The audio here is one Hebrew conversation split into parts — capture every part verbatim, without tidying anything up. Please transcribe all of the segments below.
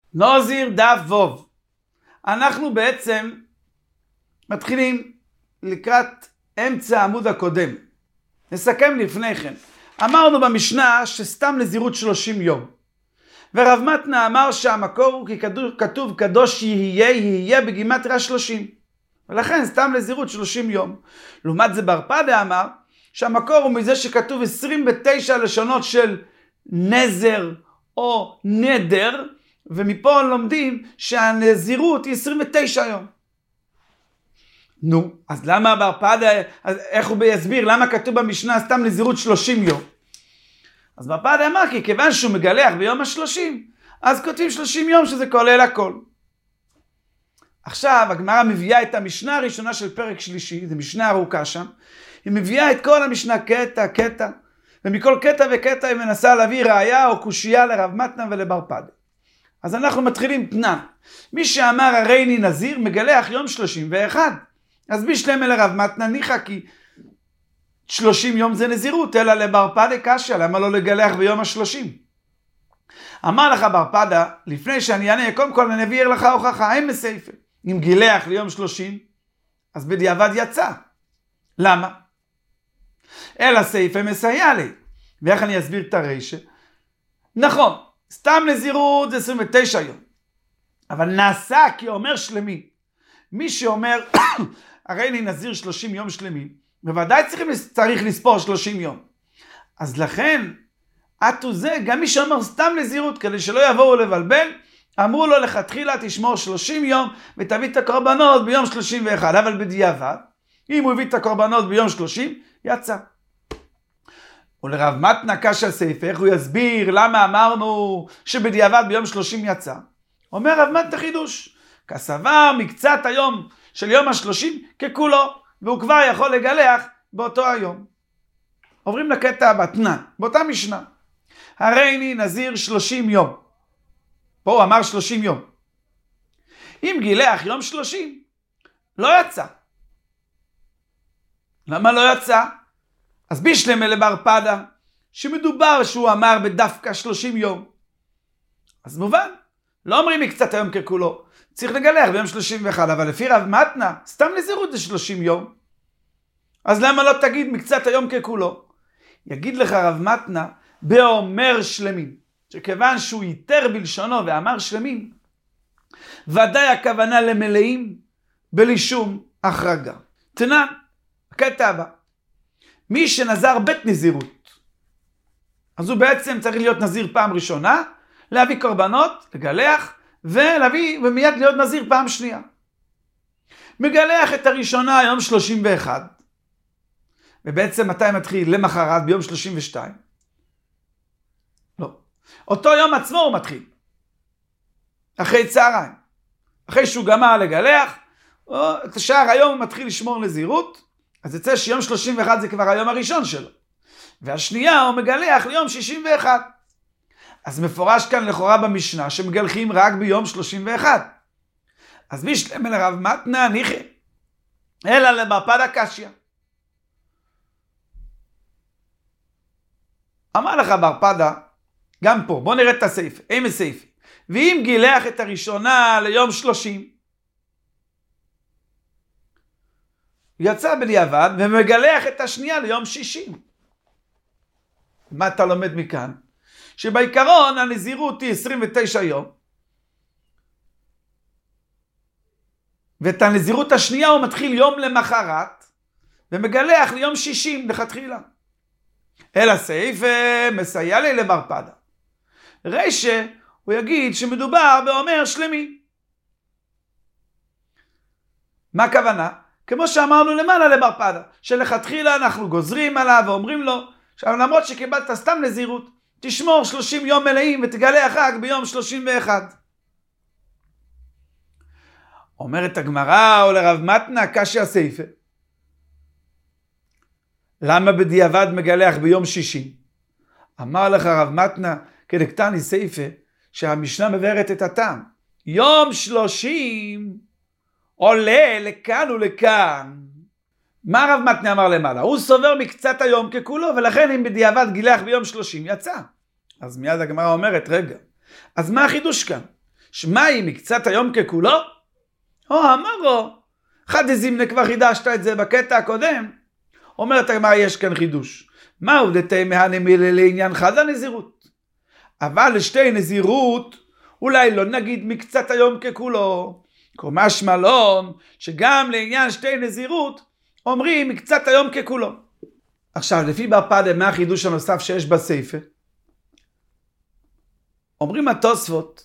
נוזיר דף ווב. אנחנו בעצם מתחילים לקראת אמצע העמוד הקודם. נסכם לפני כן. אמרנו במשנה שסתם נזירות שלושים יום. ורב מתנה אמר שהמקור הוא כי כתוב קדוש יהיה יהיה בגימטריה שלושים. ולכן סתם נזירות שלושים יום. לעומת זה בר פדה אמר שהמקור הוא מזה שכתוב עשרים ותשע לשונות של נזר או נדר, ומפה לומדים שהנזירות היא עשרים ותשע יום. נו, אז למה בר פדה, איך הוא יסביר למה כתוב במשנה סתם נזירות שלושים יום? אז בר פדה אמר כי כיוון שהוא מגלח ביום השלושים, אז כותבים שלושים יום שזה כולל הכל. עכשיו הגמרא מביאה את המשנה הראשונה של פרק שלישי, זה משנה ארוכה שם, היא מביאה את כל המשנה קטע קטע, ומכל קטע וקטע היא מנסה להביא ראיה או קושייה לרב מתנה ולבר פדה. אז אנחנו מתחילים תנן. מי שאמר הריני נזיר מגלח יום שלושים ואחת. אז בשלמה לרב מתנה ניחא כי שלושים יום זה נזירות, אלא לבר פדה קשיא, למה לא לגלח ביום השלושים? אמר לך בר פדה, לפני שאני אענה, קודם כל אני אביא לך הוכחה, אין מסייפה. אם גילח ליום שלושים, אז בדיעבד יצא. למה? אלא סייפה מסייע לי. ואיך אני אסביר את הרשע? נכון, סתם נזירות זה עשרים ותשע יום. אבל נעשה כי אומר שלמי. מי שאומר, הרי אני נזיר שלושים יום שלמים, בוודאי צריך, צריך לספור שלושים יום. אז לכן, עטו זה, גם מי שאומר סתם נזירות, כדי שלא יבואו לבלבל, אמרו לו לכתחילה תשמור שלושים יום, ותביא את הקורבנות ביום שלושים ואחת. אבל בדיעבד, אם הוא הביא את הקורבנות ביום שלושים, יצא. ולרב מתנה קשיא סייפה, איך הוא יסביר למה אמרנו שבדיעבד ביום שלושים יצא? אומר רב מתנה חידוש, כסבר מקצת היום של יום השלושים ככולו, והוא כבר יכול לגלח באותו היום. עוברים לקטע הבא, באותה משנה. הריני נזיר שלושים יום. פה הוא אמר שלושים יום. אם גילח יום שלושים, לא יצא. למה לא יצא? אז בשלמה לבר פדה, שמדובר שהוא אמר בדווקא שלושים יום. אז מובן, לא אומרים מקצת היום ככולו. צריך לגלח ביום שלושים ואחת, אבל לפי רב מתנה, סתם נזירות זה שלושים יום. אז למה לא תגיד מקצת היום ככולו? יגיד לך רב מתנה, באומר שלמים, שכיוון שהוא ייתר בלשונו ואמר שלמים, ודאי הכוונה למלאים, בלי שום החרגה. תנן, הקטע הבא. מי שנזר בית נזירות, אז הוא בעצם צריך להיות נזיר פעם ראשונה, להביא קורבנות, לגלח, ולהביא ומיד להיות נזיר פעם שנייה. מגלח את הראשונה יום שלושים ואחת, ובעצם מתי מתחיל? למחרת ביום שלושים ושתיים. לא. אותו יום עצמו הוא מתחיל. אחרי צהריים. אחרי שהוא גמר לגלח, את השאר היום הוא מתחיל לשמור נזירות, אז יצא שיום שלושים ואחת זה כבר היום הראשון שלו. והשנייה הוא מגלח ליום שישים ואחת. אז מפורש כאן לכאורה במשנה שמגלחים רק ביום שלושים ואחת. אז בשלמה לרב מתנה ניחא, אלא לבר פדה קשיא. אמר לך בר פדה, גם פה, בוא נראה את הסעיף, אין מסעיף. ואם גילח את הראשונה ליום שלושים, יצא בדיעבד ומגלח את השנייה ליום שישים. מה אתה לומד מכאן? שבעיקרון הנזירות היא עשרים ותשע יום, ואת הנזירות השנייה הוא מתחיל יום למחרת, ומגלח ליום שישים לכתחילה. אלא סעיף מסייע לי לבר פדה. רשע הוא יגיד שמדובר באומר שלמי. מה הכוונה? כמו שאמרנו למעלה לבר פדה, שלכתחילה אנחנו גוזרים עליו ואומרים לו, למרות שקיבלת סתם נזירות, תשמור שלושים יום מלאים ותגלח רק ביום שלושים ואחת. אומרת הגמרא או לרב מתנה קשיא סייפה. למה בדיעבד מגלח ביום שישי? אמר לך רב מתנה כדקתני סייפה שהמשנה מבארת את הטעם. יום שלושים עולה לכאן ולכאן. מה רב מתנה אמר למעלה? הוא סובר מקצת היום ככולו, ולכן אם בדיעבד גילח ביום שלושים יצא. אז מיד הגמרא אומרת, רגע, אז מה החידוש כאן? שמאי מקצת היום ככולו? או אמרו, חד זימנה, כבר חידשת את זה בקטע הקודם. אומרת הגמרא, יש כאן חידוש. מהו דתימה הנמילה לעניין חד הנזירות? אבל לשתי נזירות, אולי לא נגיד מקצת היום ככולו. כמו משמע לא, שגם לעניין שתי נזירות, אומרים מקצת היום ככולו. עכשיו, לפי בר פדה, מה החידוש הנוסף שיש בספר? אומרים התוספות,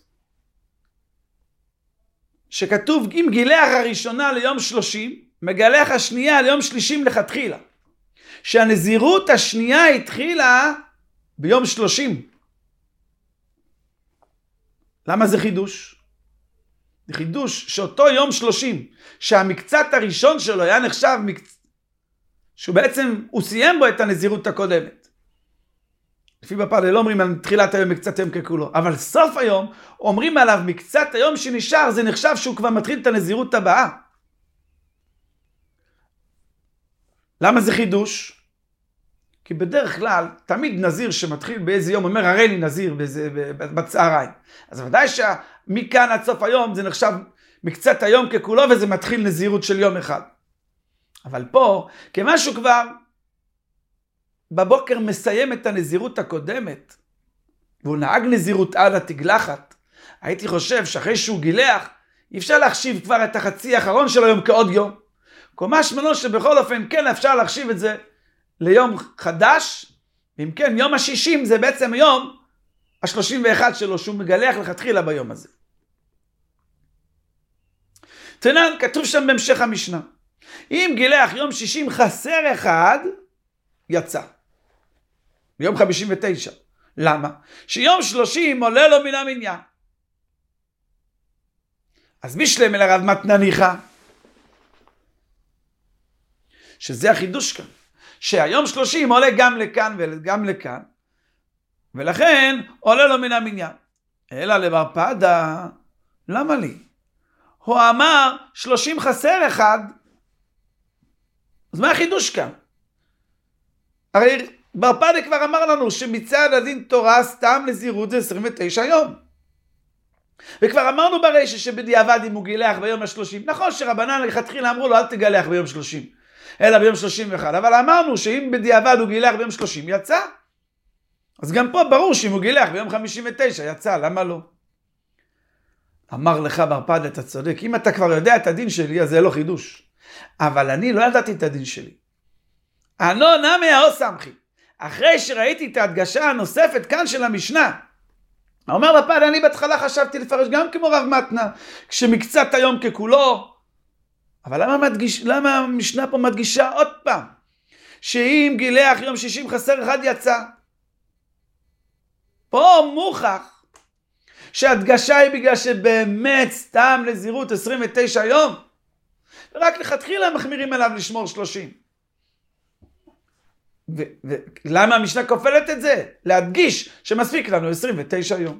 שכתוב, אם גילח הראשונה ליום שלושים, מגלח השנייה ליום שלישים לכתחילה. שהנזירות השנייה התחילה ביום שלושים. למה זה חידוש? זה חידוש שאותו יום שלושים, שהמקצת הראשון שלו היה נחשב מקצת, שהוא בעצם, הוא סיים בו את הנזירות הקודמת. לפי בפרלה לא אומרים על תחילת היום מקצת היום ככולו, אבל סוף היום אומרים עליו מקצת היום שנשאר, זה נחשב שהוא כבר מתחיל את הנזירות הבאה. למה זה חידוש? כי בדרך כלל, תמיד נזיר שמתחיל באיזה יום, אומר הרי לי נזיר באיזה, בצהריים. אז ודאי שמכאן עד סוף היום זה נחשב מקצת היום ככולו, וזה מתחיל נזירות של יום אחד. אבל פה, כמשהו כבר בבוקר מסיים את הנזירות הקודמת, והוא נהג נזירות עד התגלחת, הייתי חושב שאחרי שהוא גילח, אי אפשר להחשיב כבר את החצי האחרון של היום כעוד יום. קומש מנו שבכל אופן כן אפשר להחשיב את זה ליום חדש, ואם כן יום השישים זה בעצם היום השלושים ואחד שלו, שהוא מגלח לכתחילה ביום הזה. תנן, כתוב שם בהמשך המשנה, אם גילח יום שישים חסר אחד, יצא. ביום חמישים ותשע. למה? שיום שלושים עולה לו מן המניין. אז משלם אל הרב מתנה ניחא, שזה החידוש כאן, שהיום שלושים עולה גם לכאן וגם לכאן, ולכן עולה לו מן המניין. אלא לבר פדה, למה לי? הוא אמר שלושים חסר אחד, אז מה החידוש כאן? הרי בר פדה כבר אמר לנו שמצד הדין תורה סתם נזירות זה עשרים ותשע יום. וכבר אמרנו ברשע שבדיעבד אם הוא גילח ביום השלושים, נכון שרבנן לכתחילה אמרו לו אל תגלח ביום שלושים, אלא ביום שלושים ואחד, אבל אמרנו שאם בדיעבד הוא גילח ביום שלושים יצא. אז גם פה ברור שאם הוא גילח ביום חמישים ותשע יצא, למה לא? אמר לך בר פדה, אתה צודק, אם אתה כבר יודע את הדין שלי אז זה לא חידוש. אבל אני לא ידעתי את הדין שלי. אנו נמי האו סמכי. אחרי שראיתי את ההדגשה הנוספת כאן של המשנה, אומר בר פדה, אני בהתחלה חשבתי לפרש גם כמו רב מתנה, כשמקצת היום ככולו, אבל למה, מדגיש, למה המשנה פה מדגישה עוד פעם? שאם גילח יום שישים חסר אחד יצא. פה מוכח שההדגשה היא בגלל שבאמת סתם נזירות עשרים ותשע יום. ורק לכתחילה מחמירים עליו לשמור שלושים. ולמה המשנה כופלת את זה? להדגיש שמספיק לנו עשרים ותשע יום.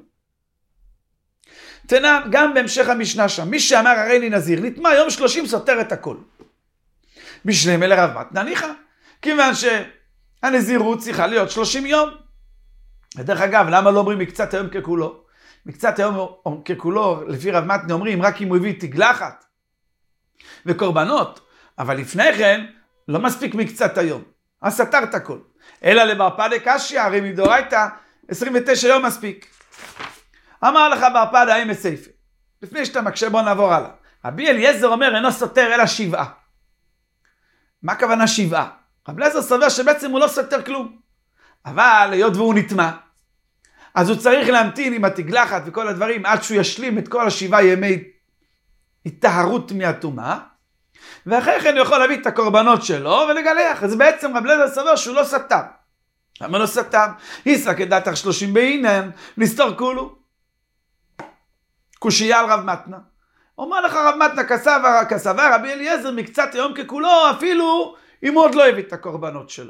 תנא, גם בהמשך המשנה שם, מי שאמר הרי לי נזיר, נטמע יום שלושים סותר את הכל. משלם אל הרב מתנה ניחא, כיוון שהנזירות צריכה להיות שלושים יום. ודרך אגב, למה לא אומרים מקצת היום ככולו? מקצת היום ככולו, לפי רב מתנה אומרים, רק אם הוא הביא תגלחת וקורבנות, אבל לפני כן, לא מספיק מקצת היום. אז סתר את הכל. אלא לבר פדה קשיא, הרי מדאורייתא עשרים ותשע יום מספיק. אמר לך בר פדה האם הסייפה. לפני שאתה מקשה בוא נעבור הלאה. רבי אליעזר אומר אינו סותר אלא שבעה. מה הכוונה שבעה? רבי אליעזר סובר שבעצם הוא לא סותר כלום. אבל היות והוא נטמע, אז הוא צריך להמתין עם התגלחת וכל הדברים עד שהוא ישלים את כל השבעה ימי התטהרות מהטומאה, ואחרי כן הוא יכול להביא את הקורבנות שלו ולגלח. אז בעצם רבי אליעזר סובר שהוא לא סתם. למה לא סתם? איסא כדתך שלושים בעינן, נסתור כולו. קושייה על רב מתנה. אומר לך רב מתנה כסבר, כסבר רבי אליעזר מקצת היום ככולו, אפילו אם הוא עוד לא הביא את הקורבנות שלו.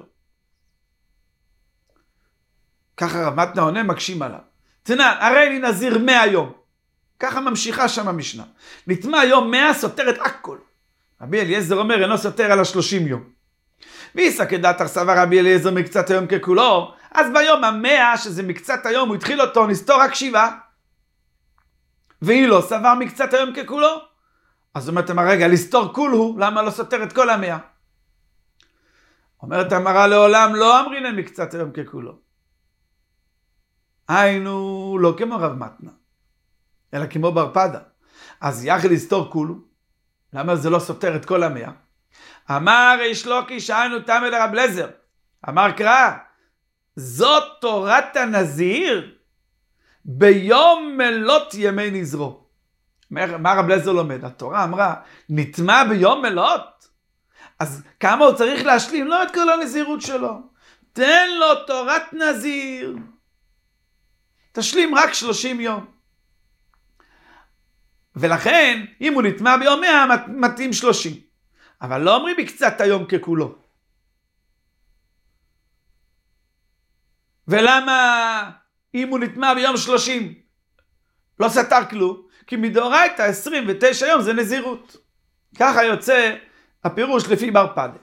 ככה רב מתנה עונה, מקשים עליו. תנא, הרי אני נזיר מאה יום. ככה ממשיכה שם המשנה. נטמע יום מאה סותרת הכל. רבי אליעזר אומר אינו סותר על השלושים יום. ואיסא כדתך סבר רבי אליעזר מקצת היום ככולו, אז ביום המאה שזה מקצת היום הוא התחיל אותו, נסתור רק שבעה. והיא לא סבר מקצת היום ככולו. אז אומרת אמרה, רגע, לסתור כולו, למה לא סותר את כל המאה? אומרת אמרה, לעולם לא אמרינן מקצת היום ככולו. היינו לא כמו רב מתנה, אלא כמו בר פדה. אז יחד לסתור כולו, למה זה לא סותר את כל המאה? אמר ריש לוקיש, היינו תמי לרב לזר. אמר קרא, זאת תורת הנזיר ביום מלות ימי נזרו. מה רב לזר לומד? התורה אמרה, נטמע ביום מלות? אז כמה הוא צריך להשלים? לא את כל הנזירות שלו. תן לו תורת נזיר. תשלים רק שלושים יום. ולכן, אם הוא נטמע ביום מאה, מתאים שלושים. אבל לא אומרים מקצת היום ככולו. ולמה אם הוא נטמע ביום שלושים לא סתר כלום? כי מדאורייתא עשרים ותשע יום זה נזירות. ככה יוצא הפירוש לפי בר פדה.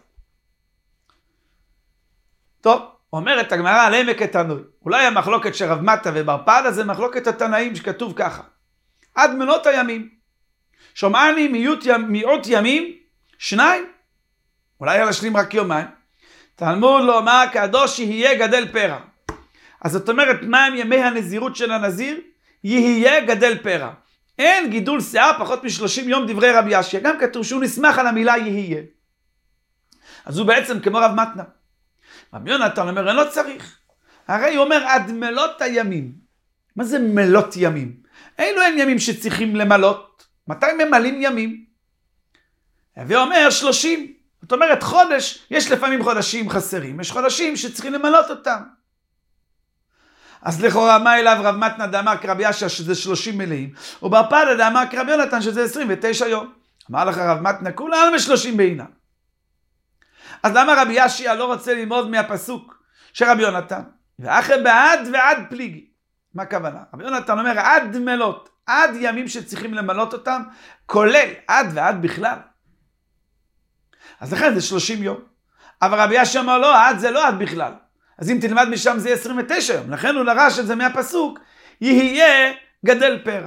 טוב, אומרת הגמרא על עמק התנוי. אולי המחלוקת של רב מטה ובר פדה זה מחלוקת התנאים שכתוב ככה. עד מנות הימים. שומעני מיעוט, מיעוט ימים שניים. אולי להשלים רק יומיים. תלמוד לומר קדוש יהיה גדל פרע. אז זאת אומרת, מה הם ימי הנזירות של הנזיר? יהיה גדל פרע. אין גידול שיער פחות מ-שלושים יום דברי רבי ישיה. גם כתוב שהוא נסמך על המילה יהיה. אז הוא בעצם כמו רב מתנה. רבי יונתן אומר, אני לא צריך. הרי הוא אומר, עד מלות הימים. מה זה מלות ימים? אילו אין ימים שצריכים למלות. מתי ממלאים ימים? ואומר שלושים. זאת אומרת, חודש, יש לפעמים חודשים חסרים. יש חודשים שצריכים למלות אותם. אז לכאורה מה אליו רב מתנה דאמר כרבי ישיה שזה שלושים מלאים, ובר פדה דאמר כרבי יונתן שזה עשרים ותשע יום. אמר לך רב מתנה, כולם ב-שלושים בעינה. אז למה רבי ישיה לא רוצה ללמוד מהפסוק של רבי יונתן? ואחרי בעד ועד פליגי. מה הכוונה? רבי יונתן אומר עד מלות, עד ימים שצריכים למלות אותם, כולל עד ועד בכלל. אז לכן זה שלושים יום. אבל רבי ישיה אומר לא, עד זה לא עד בכלל. אז אם תלמד משם זה עשרים ותשע יום. לכן הוא לרש את זה מהפסוק, יהיה גדל פרע.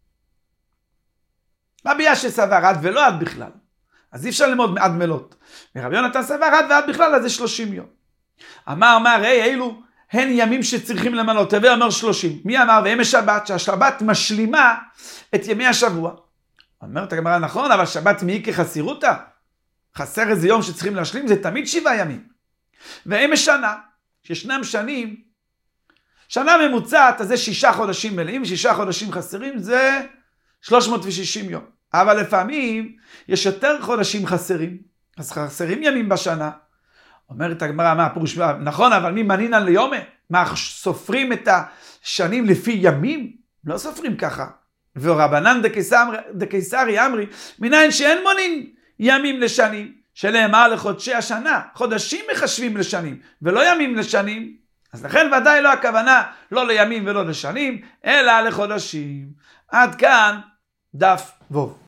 רבי ישיה סבר עד ולא עד בכלל. אז אי אפשר ללמוד עד מלות. ורבי יונתן סבר עד ועד בכלל, אז זה שלושים יום. אמר, אמר, היי, אילו הן ימים שצריכים למלות. הווה אומר שלושים. מי אמר? וימי שבת, שהשבת משלימה את ימי השבוע. אומרת הגמרא, נכון, אבל שבת מי כחסירותה? חסר איזה יום שצריכים להשלים, זה תמיד שבעה ימים. וימי שנה, שישנם שנים, שנה ממוצעת, אז זה שישה חודשים מלאים, שישה חודשים חסרים, זה שלוש מאות ושישים יום. אבל לפעמים יש יותר חודשים חסרים, אז חסרים ימים בשנה. אומרת הגמרא, מה הפירוש? נכון, אבל מי מנינן ליומה? מה, סופרים את השנים לפי ימים? לא סופרים ככה. ורבנן דקיסרי אמרי, מניין שאין מונין ימים לשנים, שלאמר לחודשי השנה, חודשים מחשבים לשנים, ולא ימים לשנים. אז לכן ודאי לא הכוונה, לא לימים ולא לשנים, אלא לחודשים. עד כאן דף וו.